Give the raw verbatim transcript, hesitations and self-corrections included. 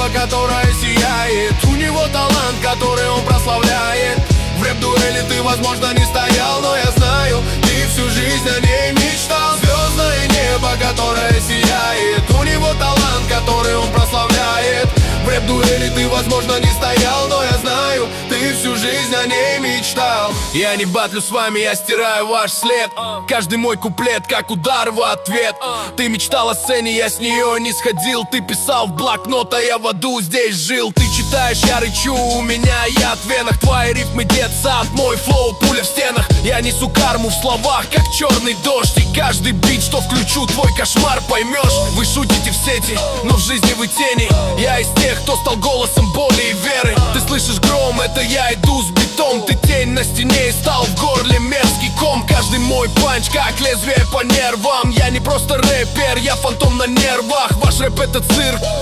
небо, которое сияет. У него талант, который он прославляет. В рэп-дуэли ты, возможно, не стоял, но я знаю, ты всю жизнь о ней мечтал. Звездное небо, которое сияет. У него талант, который он прославляет. В рэп-дуэли ты, возможно, не стоял, но я знаю, ты всю жизнь о ней мечтал. Я не батлю с вами, я стираю ваш след. Каждый мой куплет, как удар в ответ. Ты мечтал о сцене, я с нее не сходил. Ты писал в блокнот, а я в аду здесь жил. Ты читаешь, я рычу, у меня яд в венах. Твои рифмы детсад, мой флоу, пуля в стенах. Я несу карму в словах, как черный дождь. И каждый бит, что включу, твой кошмар поймешь. Вы шутите в сети, но в жизни вы тени. Я из тех, кто стал голосом боли и веры. Ты слышишь гром, это я иду с битом. Ты тень на стене и стал в горле мерзкий ком. Каждый мой панч, как лезвие по нервам. Я не просто рэпер, я фантом на нервах. Ваш рэп это цирк,